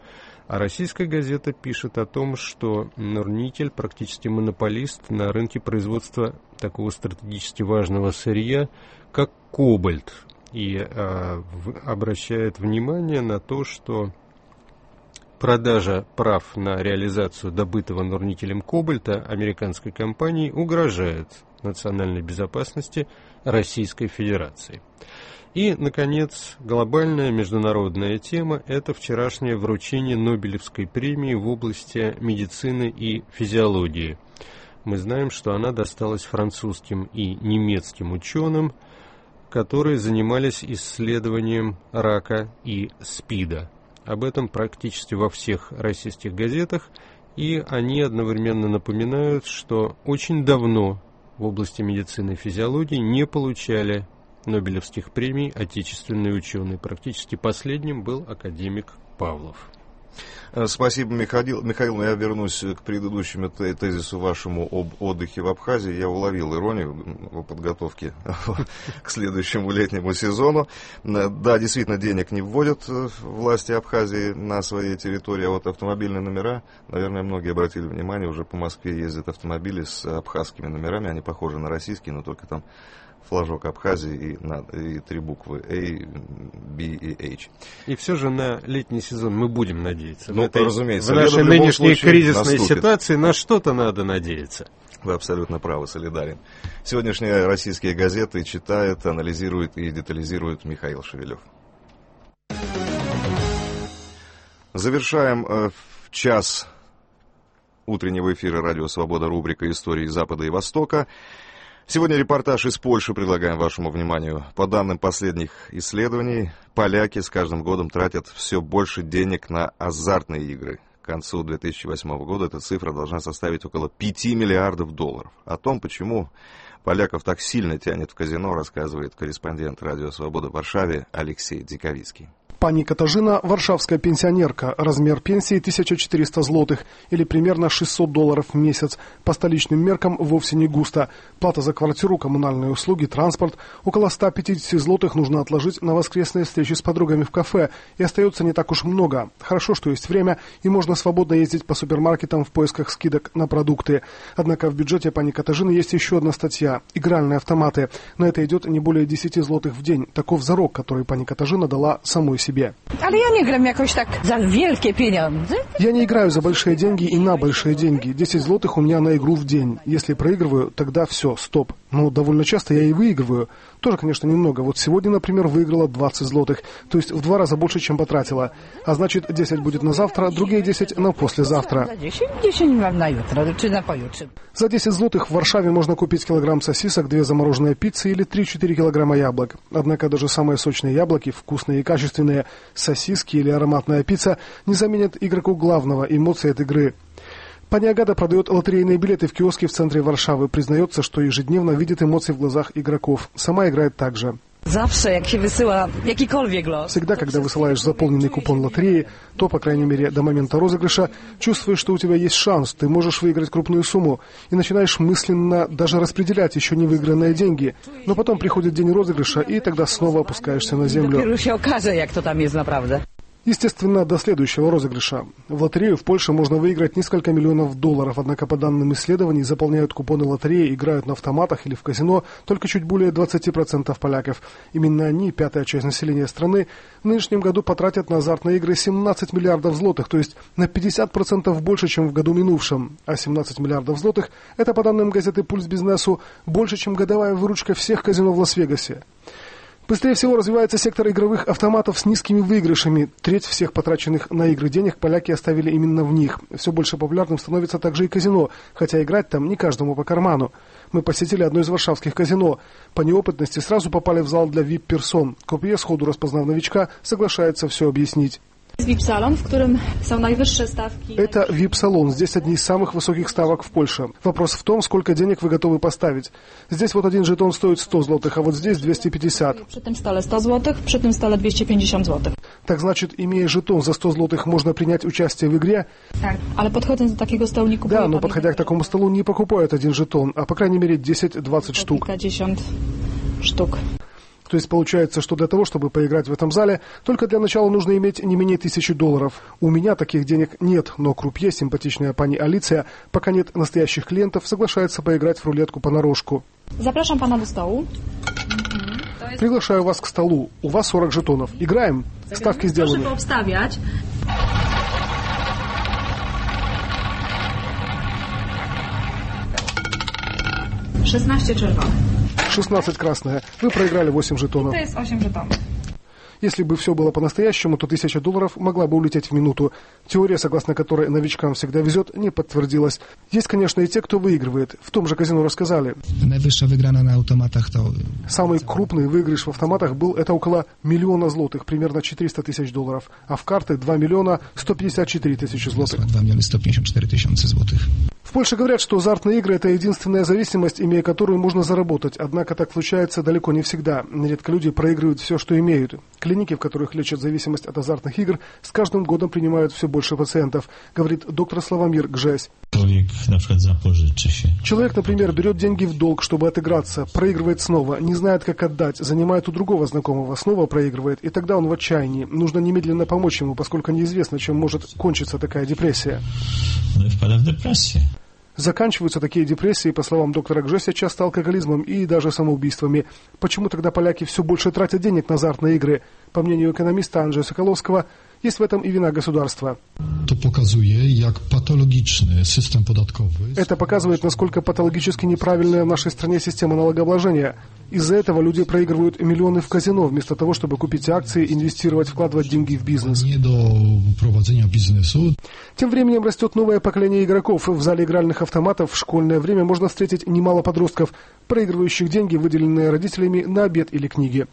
А российская газета пишет о том, что Норникель практически монополист на рынке производства такого стратегически важного сырья, как кобальт. И обращает внимание на то, что продажа прав на реализацию добытого Норникелем кобальта американской компании угрожает национальной безопасности Российской Федерации. И, наконец, глобальная международная тема – это вчерашнее вручение Нобелевской премии в области медицины и физиологии. Мы знаем, что она досталась французским и немецким ученым, которые занимались исследованием рака и СПИДа. Об этом практически во всех российских газетах, и они одновременно напоминают, что очень давно в области медицины и физиологии не получали Нобелевских премий отечественные ученые. Практически последним был академик Павлов. Спасибо, Михаил. Я вернусь к предыдущему тезису вашему об отдыхе в Абхазии. Я уловил иронию в подготовке к следующему летнему сезону. Да, действительно, денег не вводят власти Абхазии на своей территории, а вот автомобильные номера, наверное, многие обратили внимание, уже по Москве ездят автомобили с абхазскими номерами, они похожи на российские, но только там флажок Абхазии и три буквы A, B и H. И все же на летний сезон мы будем надеяться. Ну, разумеется. В нашей нынешней кризисной ситуации на что-то надо надеяться. Вы абсолютно правы, солидарен. Сегодняшние российские газеты читает, анализирует и детализирует Михаил Шевелев. Завершаем час утреннего эфира «Радио Свобода» рубрика «Истории Запада и Востока». Сегодня репортаж из Польши предлагаем вашему вниманию. По данным последних исследований, поляки с каждым годом тратят все больше денег на азартные игры. К концу 2008 года эта цифра должна составить около 5 миллиардов долларов. О том, почему поляков так сильно тянет в казино, рассказывает корреспондент «Радио Свобода» в Варшаве Алексей Диковицкий. Пани Катажина – варшавская пенсионерка. Размер пенсии 1400 злотых или примерно $600 в месяц. По столичным меркам вовсе не густо. Плата за квартиру, коммунальные услуги, транспорт. Около 150 злотых нужно отложить на воскресные встречи с подругами в кафе. И остается не так уж много. Хорошо, что есть время и можно свободно ездить по супермаркетам в поисках скидок на продукты. Однако в бюджете пани Катажины есть еще одна статья – игральные автоматы. На это идет не более 10 злотых в день. Таков зарок, который пани Катажина дала самой себе. Але я не gram jakoś tak za wielkie pieniądze. Я не играю за большие деньги и на большие деньги. 10 злотых у меня на игру в день. Если проигрываю, тогда все, стоп. Но довольно часто я и выигрываю. Тоже, конечно, немного. Вот сегодня, например, выиграла 20 злотых. То есть в 2 раза больше, чем потратила. А значит, 10 будет на завтра, другие 10 на послезавтра. За 10 злотых в Варшаве можно купить килограмм сосисок, 2 замороженные пиццы или 3-4 килограмма яблок. Однако даже самые сочные яблоки, вкусные и качественные, сосиски или ароматная пицца не заменят игроку главного эмоции от игры. Пани Агата продает лотерейные билеты в киоске в центре Варшавы. Признается, что ежедневно видит эмоции в глазах игроков. Сама играет так же. Всегда, когда высылаешь заполненный купон лотереи, то, по крайней мере, до момента розыгрыша, чувствуешь, что у тебя есть шанс, ты можешь выиграть крупную сумму, и начинаешь мысленно даже распределять еще не выигранные деньги. Но потом приходит день розыгрыша, и тогда снова опускаешься на землю. Естественно, до следующего розыгрыша. В лотерею в Польше можно выиграть несколько миллионов долларов, однако по данным исследований заполняют купоны лотереи, играют на автоматах или в казино только чуть более 20% поляков. Именно они, 5-я часть населения страны, в нынешнем году потратят на азартные игры 17 миллиардов злотых, то есть на 50% больше, чем в году минувшем. А 17 миллиардов злотых – это, по данным газеты «Пульс Бизнесу», больше, чем годовая выручка всех казино в Лас-Вегасе. Быстрее всего развивается сектор игровых автоматов с низкими выигрышами. Треть всех потраченных на игры денег поляки оставили именно в них. Все больше популярным становится также и казино, хотя играть там не каждому по карману. Мы посетили одно из варшавских казино. По неопытности сразу попали в зал для VIP-персон. Крупье, сходу распознав новичка, соглашается все объяснить. Это VIP-салон. Здесь одни из самых высоких ставок в Польше. Вопрос в том, сколько денег вы готовы поставить. Здесь вот один жетон стоит 100 злотых, а вот здесь 250. Przy tym stole 100 zł, przy tym stole 250 zł. Так значит, имея жетон за 100 злотых, можно принять участие в игре? Ale podchodząc do takiego stołu nie kupują. Да, но подходя к такому столу, не покупают один жетон, а по крайней мере 10-20 штук. 10 штук. То есть получается, что для того, чтобы поиграть в этом зале, только для начала нужно иметь не менее $1000. У меня таких денег нет, но крупье, симпатичная пани Алиция, пока нет настоящих клиентов, соглашается поиграть в рулетку понарошку. Zapraszam pana do stołu. Приглашаю вас к столу. У вас 40 жетонов. Играем? Ставки сделаны. Proszę poobstawiać. 16 czerwonych. 16 красная. Вы проиграли 8 жетонов. To jest 8 żetonów. Если бы все было по-настоящему, то $1000 могла бы улететь в минуту. Теория, согласно которой новичкам всегда везет, не подтвердилась. Есть, конечно, и те, кто выигрывает. В том же казино рассказали. Самый крупный выигрыш в автоматах был это около $1 000 000, примерно $400 000. А в карты 2 154 000 злотых. 2 154 000 злотых. В Польше говорят, что азартные игры – это единственная зависимость, имея которую можно заработать. Однако так случается далеко не всегда. Нередко люди проигрывают все, что имеют. Клиники, в которых лечат зависимость от азартных игр, с каждым годом принимают все больше пациентов, говорит доктор Славомир Гжесь. Человек, например, берет деньги в долг, чтобы отыграться, проигрывает снова, не знает, как отдать, занимает у другого знакомого, снова проигрывает, и тогда он в отчаянии. Нужно немедленно помочь ему, поскольку неизвестно, чем может кончиться такая депрессия. Заканчиваются такие депрессии, по словам доктора Гжеся, часто алкоголизмом и даже самоубийствами. Почему тогда поляки все больше тратят денег на азартные игры? По мнению экономиста Анджея Соколовского, есть в этом и вина государства. Это показывает, насколько патологически неправильная в нашей стране система налогообложения. Из-за этого люди проигрывают миллионы в казино, вместо того, чтобы купить акции, инвестировать, вкладывать деньги в бизнес. Тем временем растет новое поколение игроков. В зале игральных автоматов в школьное время можно встретить немало подростков, проигрывающих деньги, выделенные родителями на обед или книги.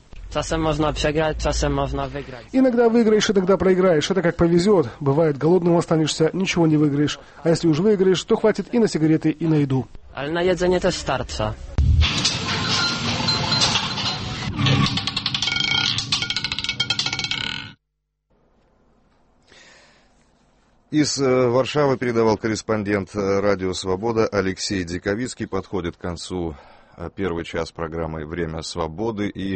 Иногда выиграешь и тогда проиграешь. Это как повезет. Бывает, голодным останешься, ничего не выиграешь. А если уж выиграешь, то хватит и на сигареты, и на еду. Из Варшавы передавал корреспондент «Радио Свобода» Алексей Диковицкий. Подходит к концу первый час программы «Время свободы». И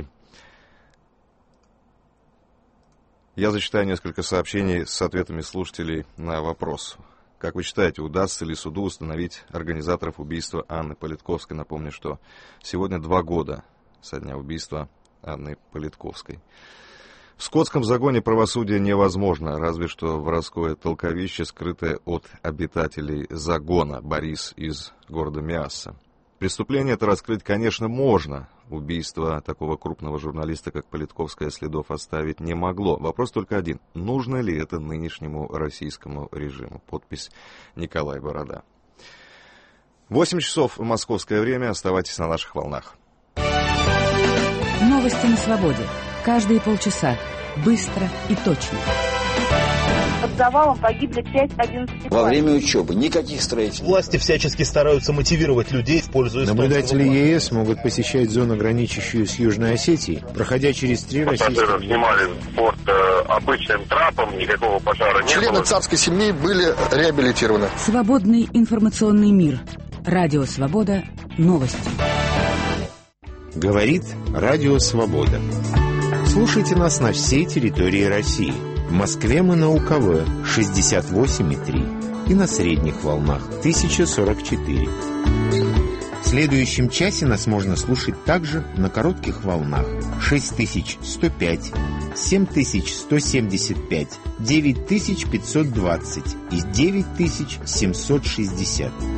я зачитаю несколько сообщений с ответами слушателей на вопрос. Как вы считаете, удастся ли суду установить организаторов убийства Анны Политковской? Напомню, что сегодня 2 года со дня убийства Анны Политковской. В скотском загоне правосудие невозможно, разве что воровское толковище, скрытое от обитателей загона. Борис из города Миасса. Преступление это раскрыть, конечно, можно. Убийство такого крупного журналиста, как Политковская, следов оставить не могло. Вопрос только один. Нужно ли это нынешнему российскому режиму? Подпись Николай Борода. 8 часов московское время. Оставайтесь на наших волнах. Новости на свободе. Каждые полчаса. Быстро и точно. Под завалом погибли 5-11 Во время учебы никаких строительств. Власти всячески стараются мотивировать людей в пользу эстонского. Наблюдатели ЕС могут посещать зону, граничащую с Южной Осетией, проходя через 3 российские... Пассажиров снимали борт обычным трапом, никакого пожара не было. Члены царской семьи были реабилитированы. Свободный информационный мир. Радио Свобода. Новости. Говорит Радио Свобода. Слушайте нас на всей территории России. В Москве мы на УКВ 68,3 и на средних волнах 1044. В следующем часе нас можно слушать также на коротких волнах 6105, 7175, 9520 и 9760.